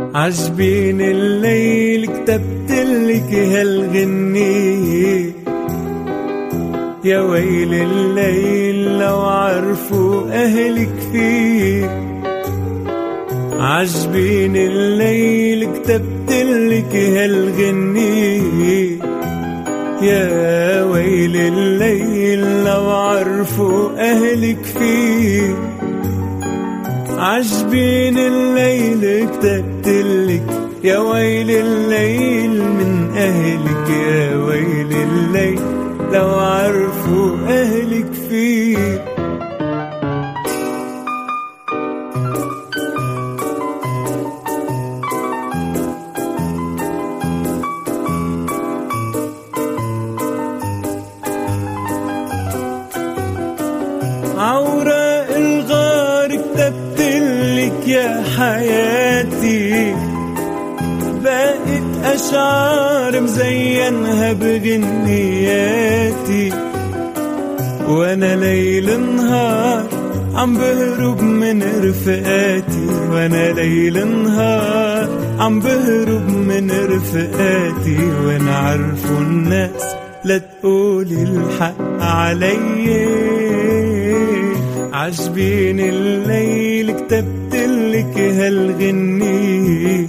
عجبين الليل كتبتلك هالغنية، يا ويل الليل لو عرفوا أهلك فيه. عجبين الليل كتبتلك هالغنية، يا ويل الليل لو عرفوا أهلك فيه. عجبين الليل كتبتلك، يا ويل الليل من أهلك، يا ويل الليل لو عرفوا أهلك فيه. عوراق الغار كتبتلك يا حياتي، بقت أشعار مزينها بغنياتي. وانا ليل نهار عم بهرب من رفقاتي، وانا ليل نهار عم بهرب من رفقاتي. وانا عرفوا الناس لا تقولي الحق علي. عجبين الليل كتبتلك هالغنية،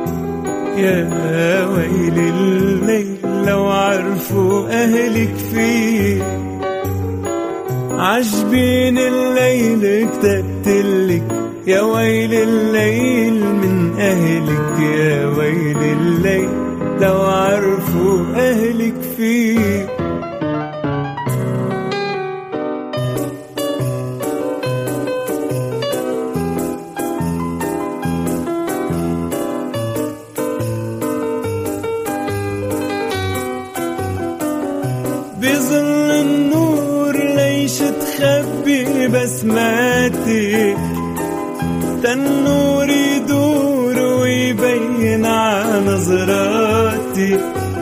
يا ويل الليل لو عرفوا أهلك فيه. عجبين الليل كتبتلك، يا ويل الليل من أهلك، يا ويل الليل لو عرفوا أهلك فيه. بظل النور ليش تخبي بسماتك، تنور يدور ويبين ع نظراتي.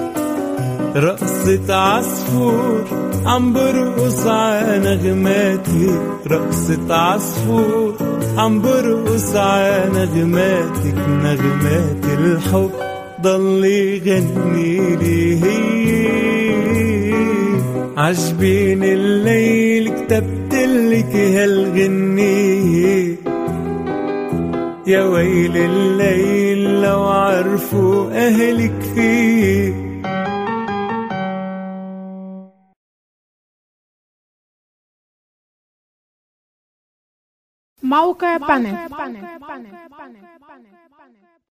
رقصة عصفور عم برقص ع نغماتي، رقصة عصفور عم برقص ع نغماتك. نغمات الحب ضل يغني لي هي. عجبين الليل كتبتلك هالغنية، يا ويل الليل لو عرفوا أهلك فيه. موقع بانك.